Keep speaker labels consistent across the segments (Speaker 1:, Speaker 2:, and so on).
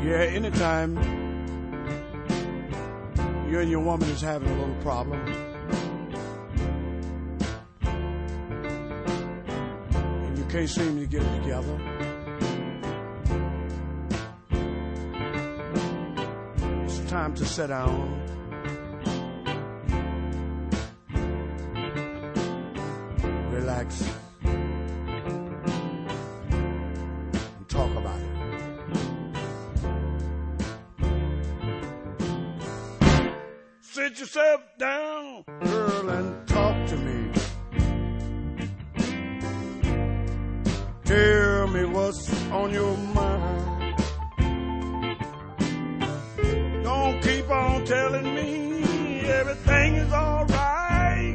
Speaker 1: Yeah, anytime you and your woman is having a little problem, and you can't seem to get it together, it's time to sit down. Relax. And talk about it. Sit yourself down, girl, and talk to me. Tell me what's on your mind. Don't keep on telling me everything is all right.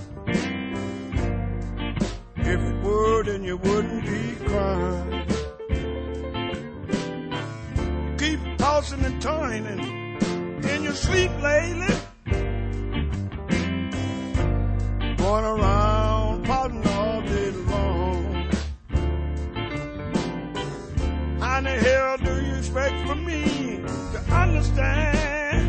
Speaker 1: If it were, then you wouldn't be crying. You keep tossing and turning in your sleep lately, going around plotting all day long. How in the hell do you expect for me to understand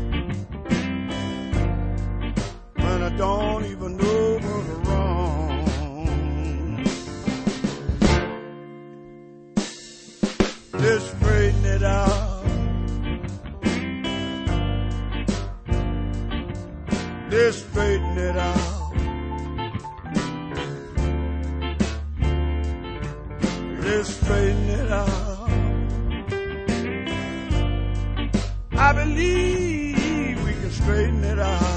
Speaker 1: when I don't even know what's wrong? Let's straighten it out. Let's straighten it out. Let's straighten it out. I believe we can straighten it out.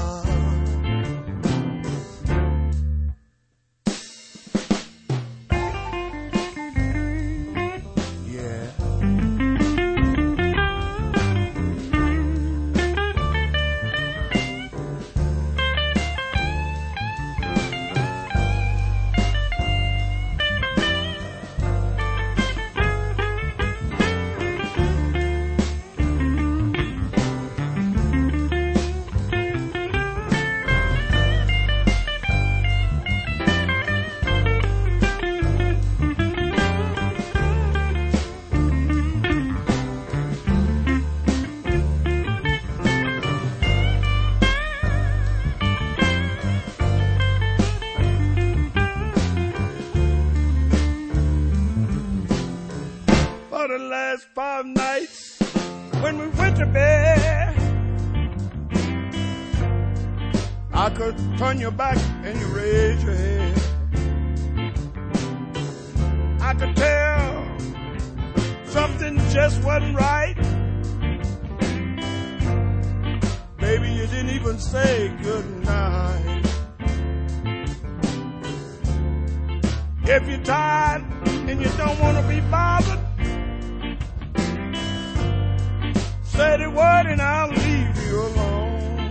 Speaker 1: The last 5 nights when we went to bed, I could turn your back and you raise your head. I could tell something just wasn't right. Baby, you didn't even say good night. If you're tired and you don't want to be bothered, say the word and I'll leave you alone.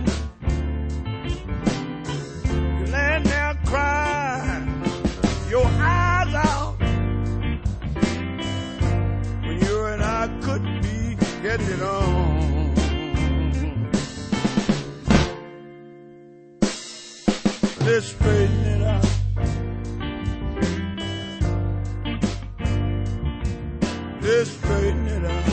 Speaker 1: You laying there crying your eyes out when you and I could be getting it on. Let's straighten it out. Let's straighten it out.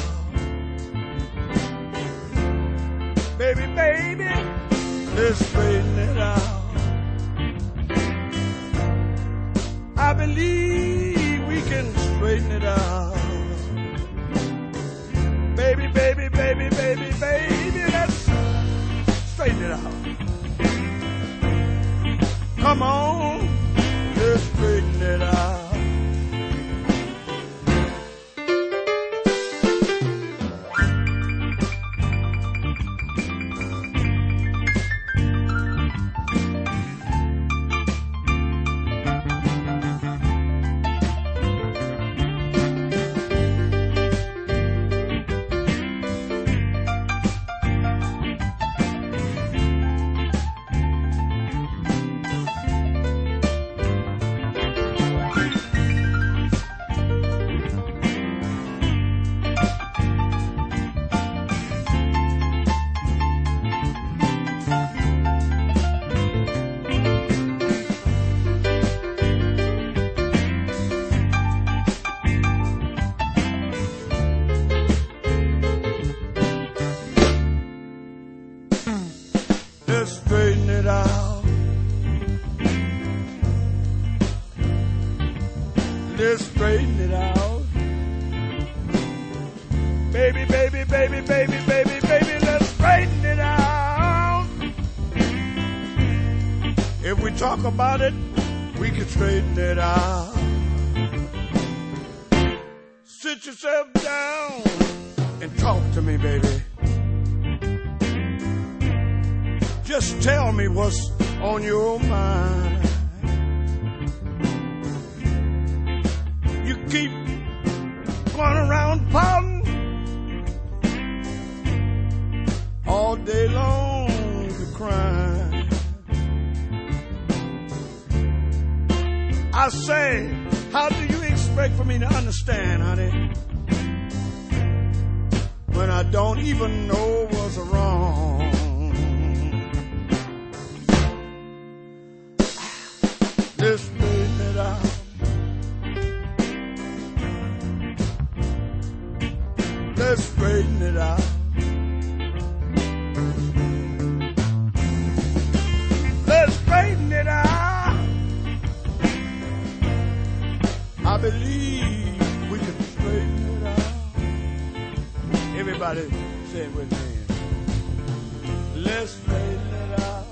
Speaker 1: Baby, baby, let's straighten it out. I believe we can straighten it out. Baby, baby, baby, baby, baby, let's straighten it out. Come on, let's straighten it out. Let's straighten it out. Baby, baby, baby, baby, baby, baby, let's straighten it out. If we talk about it, we can straighten it out. Sit yourself down and talk to me, baby. Just tell me what's on your mind. You keep going around pouting all day long, you crying. I say, how do you expect for me to understand, honey, when I don't even know what's wrong? Let's straighten it out. Let's straighten it out. Let's straighten it out. I believe we can straighten it out. Everybody say it with me. Let's straighten it out.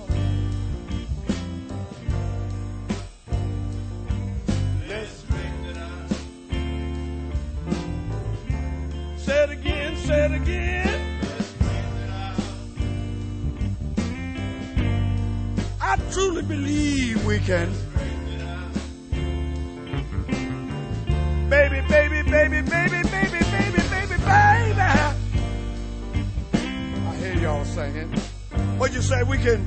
Speaker 1: Let's straighten it out. Say it again, say it again. Let's straighten it out. I truly believe we can. Baby, baby, baby, baby, baby, baby, baby, baby. I hear y'all singing. What'd you say? We can.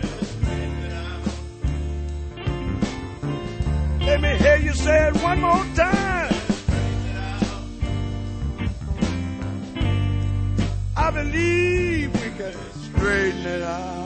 Speaker 1: Let me hear you say it one more time. I believe we can straighten it out.